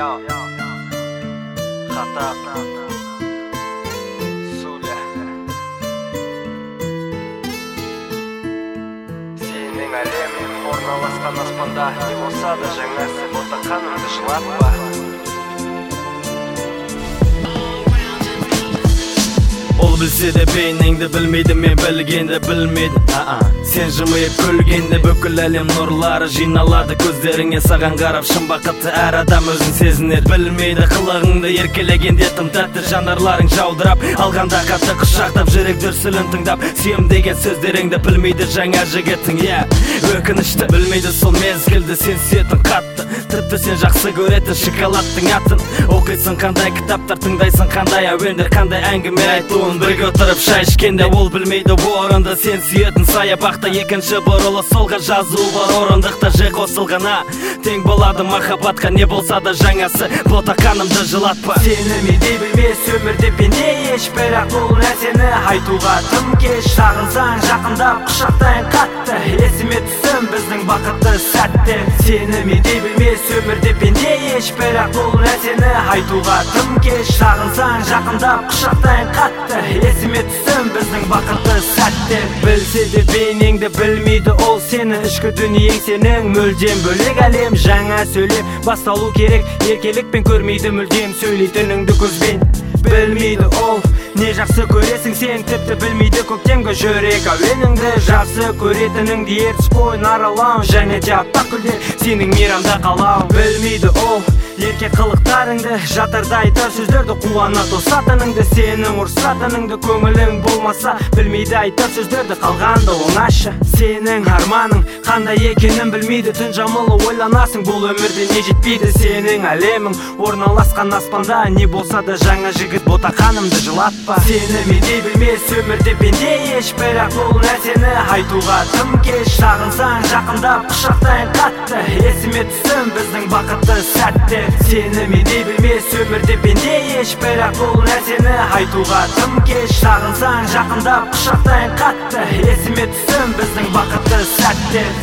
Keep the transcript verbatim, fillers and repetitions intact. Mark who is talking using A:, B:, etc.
A: Ya Hata Sule Senin alemin ornalaskan aspanda ne bolsa da жаңасы ботақанымды жылатпа Ол білсе де бейнеңді білмейді, мен білгенді білмейді. Сен жымиып күлгенде бүкіл әлем нұрлары жиналады көздеріңе, саған қарап шын бақытты әр адам өзін сезінеді. Білмейді қылығыңды еркелегенде тым тәтті жанарларың жаудырап, алғанда қатты құшақтап жүрек дүрсілін тыңдап, сүйем деген сөздеріңді білмейді жаңа жігітің. Е, өкінішті білмейді сол мезгілді сен сүйетін қатты, тіпті сен жақсы көретін шоколадтың атын. Оқисың қандай кітаптар, тыңдайсың қандай әуендер, қандай әңгіме айтуын бірге отырып шай ішкенде. Ол білмейді орынды сен сүйетін саябақта екінші бұрылы солға жазу бар орындықта же қосылғана тең болады махаббатқа не болса да жаңасы ботақанымды жылатпа.
B: Сені медей білмес өмірде пенде еш, бірақ бұл нәрсені айтуға тым кеш. Сағынсаң жақындап құшақтайын қатты, есіме түссін біздің бақытты сәттер. Сені медей білмес өмірде пенде еш, бірақ бұл нәрсені айтуға тым кеш. Сағынсаң жақындап құшақтайын қатты, есіме түссін біздің бақытты сәттер. Білсе де бейнеңді білмейді ол сені, ішкі дүниең сенің мүлдем бөлек әлем. Жаңа сөйлеп басталу керек, еркелікпен көрмейді мүлдем сөйлейтініңді көзбен. Білмейді ол не жақсы көресің сен, тіпті білмейді көктемгі жүрек әуеніңді. Жақсы көретініңді ертіс бойын аралау, және де аппақ гүлдер сенің мейрамда қалау. Білмейді ол еркек қылықтарыңды, жатарда айтар сөздерді, қуана тосатыныңды, сенің ұрсатыныңды. Көңілің болмаса білмейді айтар сөздерді, қалғанды оңашы. Сенің арманың қандай екенін білмейді, түн жамылы ойланасың, бұл өмірде не жетпейді. Сенің әлемің орналасқан аспанда, не болса да жаңа жігіт ботақанымды жылатпа. Сені медей білмес өмірде пенде еш, бірақ бұл нәрсені айтуға тым кеш. Сағынсаң жақындап құшақтайын қатты, есіме түссін біздің бақытты сәттер. Сені медей білмес өмірде пенде еш, бірақ бұл нәрсені айтуға тым кеш. Сағынсаң жақындап құшақтайын қатты, есіме түссін біздің бақытты сәттер.